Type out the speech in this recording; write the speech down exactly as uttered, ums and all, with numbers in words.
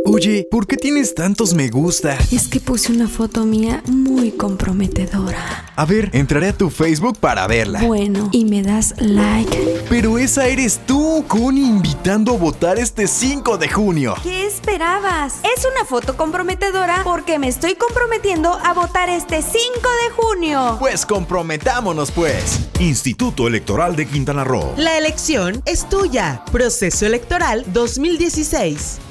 Oye, ¿por qué tienes tantos me gusta? Es que puse una foto mía muy comprometedora. A ver, entraré a tu Facebook para verla. Bueno, y me das like. Pero esa eres tú, Connie, invitando a votar este cinco de junio. ¿Qué esperabas? Es una foto comprometedora porque me estoy comprometiendo a votar este cinco de junio. Pues comprometámonos, pues. Instituto Electoral de Quintana Roo. La elección es tuya. Proceso Electoral dos mil dieciséis.